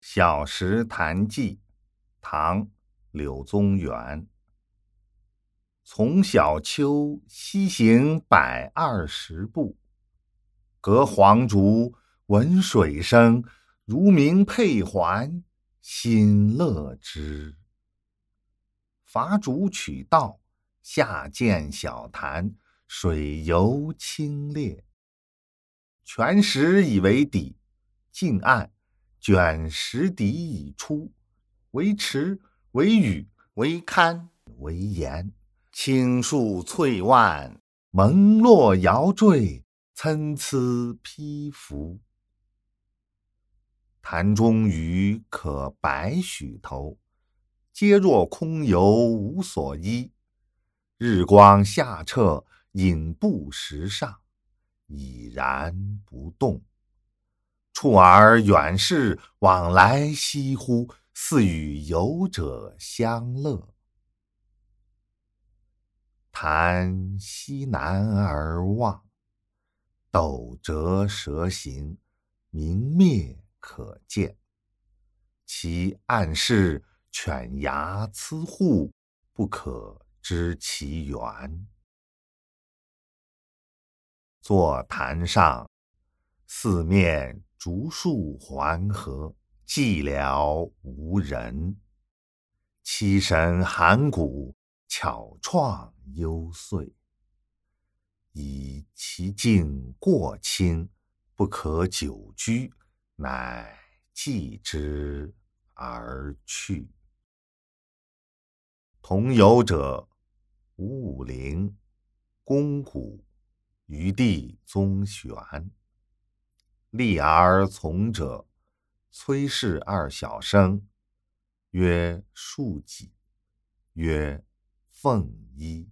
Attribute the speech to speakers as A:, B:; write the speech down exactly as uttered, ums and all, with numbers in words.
A: 小石潭记，唐·柳宗元。从小丘西行百二十步，隔黄竹闻水声，如鸣佩环，心乐之。伐竹取道，下见小潭，水尤清冽。泉石以为底，近岸卷石底以出，为池，为屿，为龛，为岩。青树翠蔓，蒙络摇缀，参差披拂。潭中鱼可百许头，皆若空游无所依。日光下澈，影布石上，已然不动。触而远视，往来翕忽，似与游者相乐。潭西南而望，斗折蛇行，明灭可见。其岸势犬牙牁户，不可知其源。坐潭上，四面竹树环合，寂寥无人。凄神寒骨，巧怆幽邃。以其境过清，不可久居，乃寄之而去。同游者吴武陵、龚古、余弟宗玄。立而从者崔氏二小生，曰庶几，曰凤衣。